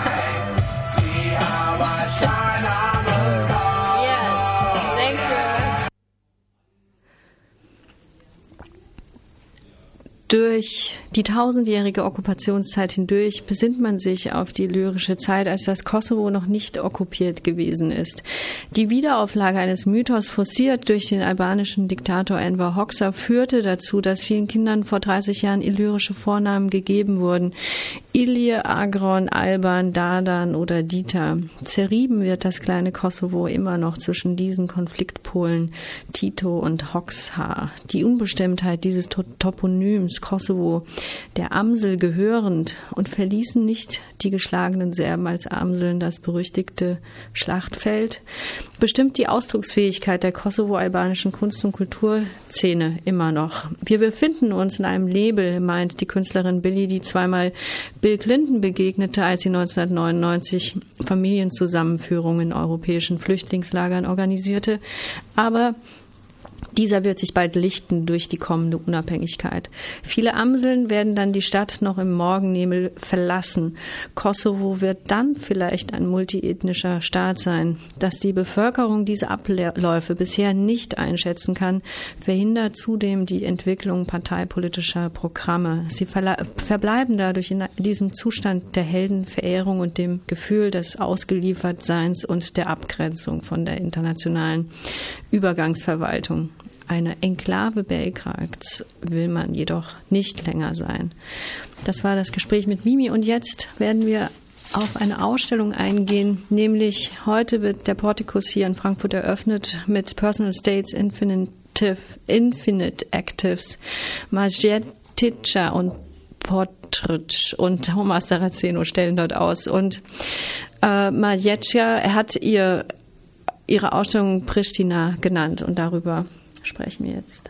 Durch die tausendjährige Okkupationszeit hindurch besinnt man sich auf die lyrische Zeit, als das Kosovo noch nicht okkupiert gewesen ist. Die Wiederauflage eines Mythos, forciert durch den albanischen Diktator Enver Hoxha, führte dazu, dass vielen Kindern vor dreißig Jahren illyrische Vornamen gegeben wurden. Ilir, Agron, Alban, Dardan oder Dieter. Zerrieben wird das kleine Kosovo immer noch zwischen diesen Konfliktpolen Tito und Hoxha. Die Unbestimmtheit dieses Toponyms Kosovo, der Amsel gehörend, und verließen nicht die geschlagenen Serben als Amseln das berüchtigte Schlachtfeld, bestimmt die Ausdrucksfähigkeit der kosovo-albanischen Kunst- und Kulturszene immer noch. Wir befinden uns in einem Label, meint die Künstlerin Billy, die zweimal Bill Clinton begegnete, als sie neunzehnhundertneunundneunzig Familienzusammenführungen in europäischen Flüchtlingslagern organisierte, aber dieser wird sich bald lichten durch die kommende Unabhängigkeit. Viele Amseln werden dann die Stadt noch im Morgennebel verlassen. Kosovo wird dann vielleicht ein multiethnischer Staat sein. Dass die Bevölkerung diese Abläufe bisher nicht einschätzen kann, verhindert zudem die Entwicklung parteipolitischer Programme. Sie verbleiben dadurch in diesem Zustand der Heldenverehrung und dem Gefühl des Ausgeliefertseins und der Abgrenzung von der internationalen Übergangsverwaltung. Eine Enklave Belgrads will man jedoch nicht länger sein. Das war das Gespräch mit Mimi, und jetzt werden wir auf eine Ausstellung eingehen, nämlich heute wird der Portikus hier in Frankfurt eröffnet mit Personal States Infinitive, Infinite Actives, Majetica und Portric und Thomas Saraceno stellen dort aus. Und äh, Majetica, er hat ihr ihre Ausstellung Pristina genannt, und darüber sprechen wir jetzt.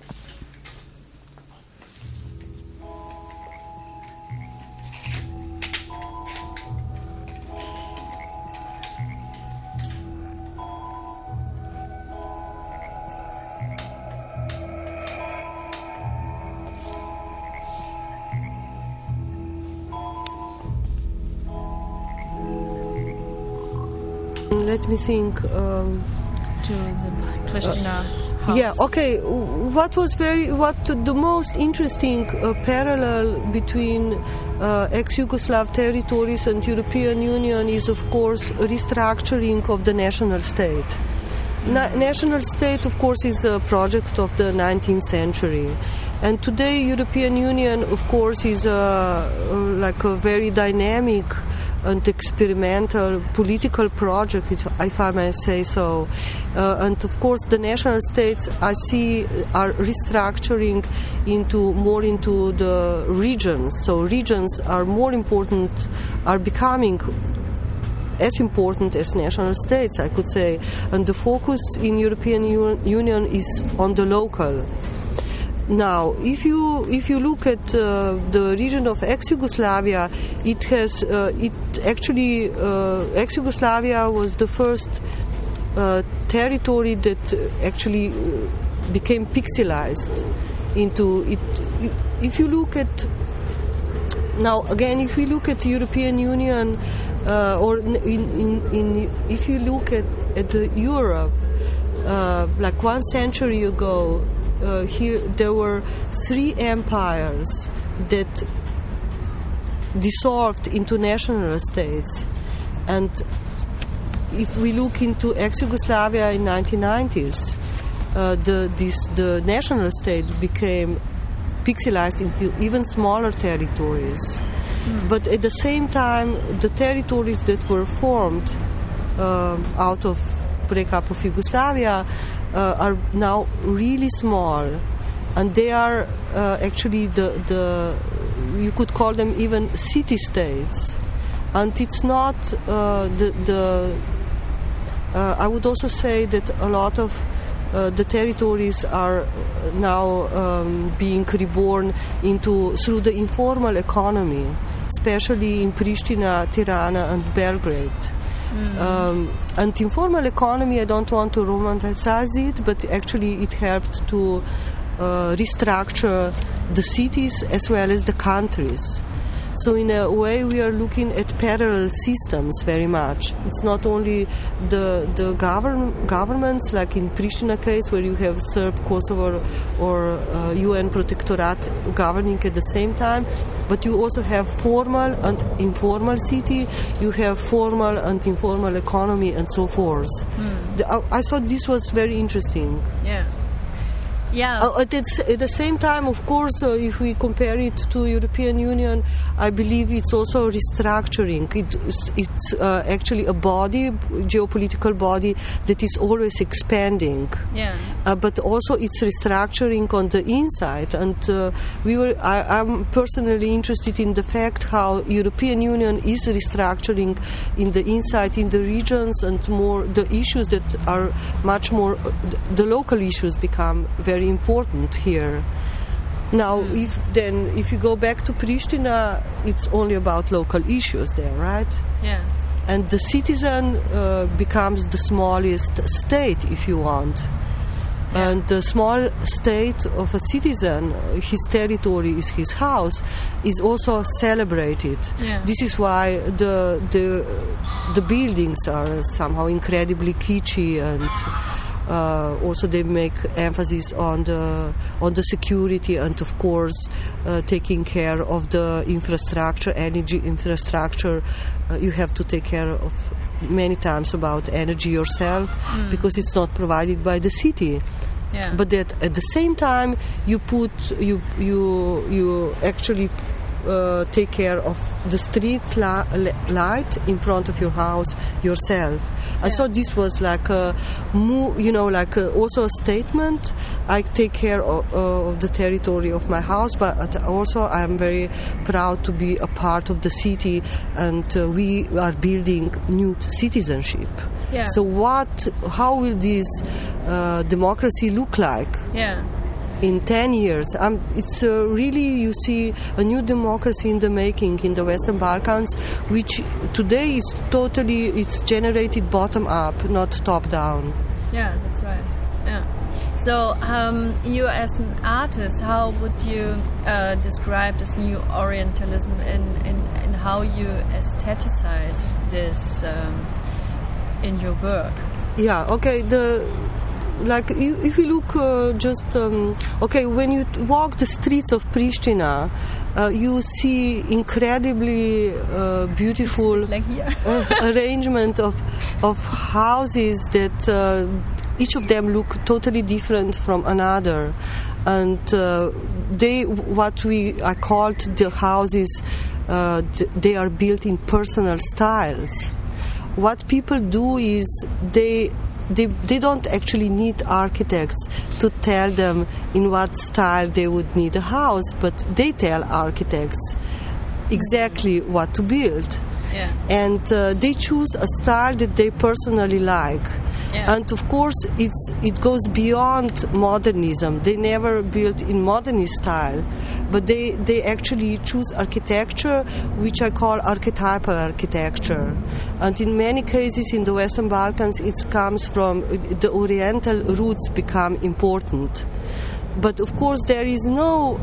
Let me think. Um, to the Pristina. Uh, yeah. Okay. What was very what the most interesting uh, parallel between uh, ex-Yugoslav territories and European Union is, of course, restructuring of the national state. Na- national state, of course, is a project of the nineteenth century. And today, European Union, of course, is a, like a very dynamic and experimental political project, if, if I may say so. Uh, and of course, the national states I see are restructuring into more into the regions. So regions are more important, are becoming as important as national states, I could say. And the focus in European U- Union is on the local. Now, if you if you look at uh, the region of ex-Yugoslavia, it has uh, it actually uh, ex-Yugoslavia was the first uh, territory that actually became pixelized into it. If you look at now again, if you look at the European Union, uh, or in, in, in if you look at at Europe, uh, like one century ago. Uh, here there were three empires that dissolved into national states, and if we look into ex-Yugoslavia in nineteen nineties, uh, the this the national state became pixelized into even smaller territories. Mm. But at the same time, the territories that were formed uh, out of breakup of Yugoslavia Uh, are now really small, and they are uh, actually the, the you could call them even city states, and it's not uh, the the uh, I would also say that a lot of uh, the territories are now um, being reborn into through the informal economy, especially in Pristina, Tirana and Belgrade. Mm. Um, and informal economy, I don't want to romanticize it, but actually it helped to uh, restructure the cities as well as the countries. So in a way we are looking at parallel systems very much. It's not only the the govern, governments, like in Pristina case where you have Serb, Kosovo or uh, U N Protectorate governing at the same time, but you also have formal and informal city, you have formal and informal economy and so forth. Mm. The, I, I thought this was very interesting. Yeah. Yeah. Uh, at, at the same time, of course, uh, if we compare it to European Union, I believe it's also restructuring. It, it's uh, actually a body, geopolitical body, that is always expanding. Yeah. Uh, but also it's restructuring on the inside. And uh, we were. I, I'm personally interested in the fact how European Union is restructuring in the inside, in the regions, and more the issues that are much more. Uh, the local issues become very important here. Now, mm. if then if you go back to Pristina, it's only about local issues there, right? Yeah. And the citizen uh, becomes the smallest state, if you want. Yeah. And the small state of a citizen, his territory is his house, is also celebrated. Yeah. This is why the the the buildings are somehow incredibly kitschy, and Uh, also they make emphasis on the on the security, and of course uh, taking care of the infrastructure, energy infrastructure. Uh, you have to take care of many times about energy yourself, mm. because it's not provided by the city. Yeah. But that at the same time you put you you you actually Uh, take care of the street li- light in front of your house yourself. Yeah. I thought this was like a, mo- you know, like a, also a statement. I take care of, uh, of the territory of my house, but also I am very proud to be a part of the city, and uh, we are building new citizenship. Yeah. So what? How will this uh, democracy look like? Yeah. In ten years, um, it's uh, really, you see, a new democracy in the making in the Western Balkans, which today is totally, it's generated bottom up, not top down. Yeah, that's right. Yeah. So, um, you as an artist, how would you uh, describe this new Orientalism, and in, in, in how you aestheticize this um, in your work? Yeah, okay, the... Like, if you look uh, just, um, okay, when you walk the streets of Pristina, uh, you see incredibly uh, beautiful like uh, arrangement of of houses that uh, each of them look totally different from another. And uh, they, what we I called the houses, uh, they are built in personal styles. What people do is they They, they don't actually need architects to tell them in what style they would need a house, but they tell architects exactly what to build. Yeah. And uh, they choose a style that they personally like. Yeah. And of course, it's it goes beyond modernism. They never built in modernist style, but they, they actually choose architecture, which I call archetypal architecture. And in many cases in the Western Balkans, it comes from the Oriental roots become important. But of course, there is no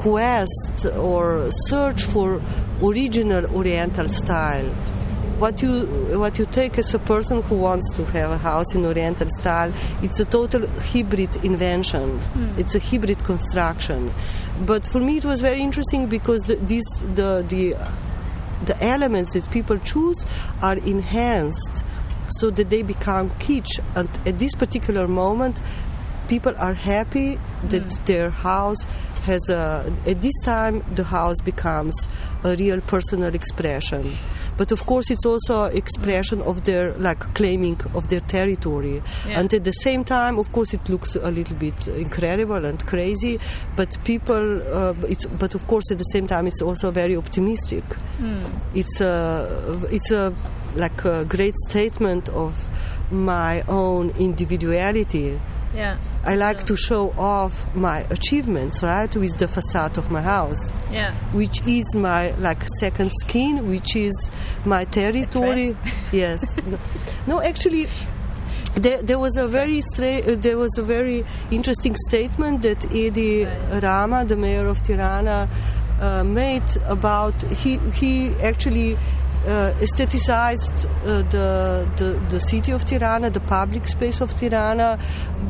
quest or search for original Oriental style. What you what you take as a person who wants to have a house in Oriental style, it's a total hybrid invention. Mm. It's a hybrid construction. But for me, it was very interesting because the, these the the the elements that people choose are enhanced so that they become kitsch. And at this particular moment, people are happy that Mm. their house has a. At this time, the house becomes a real personal expression. But of course, it's also expression of their, like, claiming of their territory. Yeah. And at the same time, of course, it looks a little bit incredible and crazy. But people, uh, it's, but of course, at the same time, it's also very optimistic. Mm. It's a, it's a, like a great statement of my own individuality. Yeah. I like to show off my achievements, right, with the facade of my house. Yeah. Which is my, like, second skin, which is my territory. Yes. No, actually, there, there was a very stra- uh, there was a very interesting statement that Edi Rama, the mayor of Tirana, uh, made about he he actually. Uh, aestheticized uh, the, the the city of Tirana, the public space of Tirana,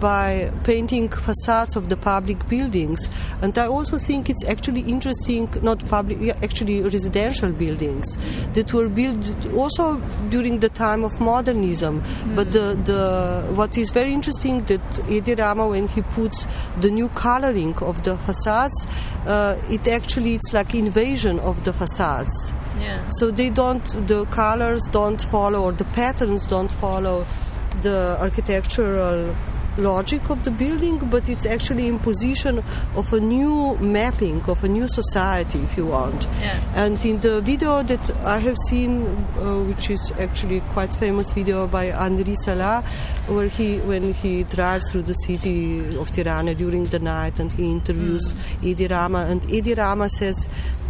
by painting facades of the public buildings. And I also think it's actually interesting, not public, yeah, actually residential buildings that were built also during the time of modernism. Mm-hmm. But the, the what is very interesting that Edi Rama, when he puts the new coloring of the facades, uh, it actually it's like invasion of the facades. Yeah. So they don't, the colors don't follow, or the patterns don't follow the architectural logic of the building, but it's actually imposition of a new mapping, of a new society, if you want. Yeah. And in the video that I have seen, uh, which is actually quite famous video by Henri Salah, where he, when he drives through the city of Tirana during the night and he interviews mm. Edi Rama, and Edi Rama says,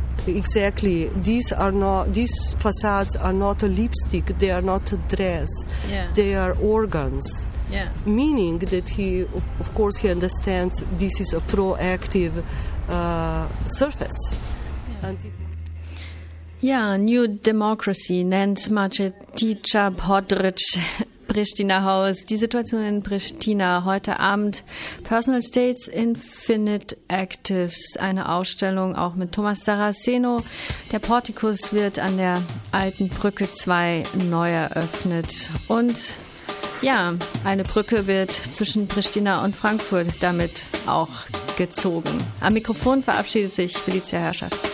exactly, these are not, these facades are not a lipstick, they are not a dress, yeah. they are organs. Yeah. Meaning that he, of course, he understands this is a proactive uh, surface. Yeah. And it Ja, New Democracy nennt Macetica Podric Pristina Haus. Die Situation in Pristina heute Abend. Personal States, Infinite Actives. Eine Ausstellung auch mit Thomas Saraceno. Der Portikus wird an der alten Brücke zwei neu eröffnet. Und ja, eine Brücke wird zwischen Pristina und Frankfurt damit auch gezogen. Am Mikrofon verabschiedet sich Felicia Herrschaft.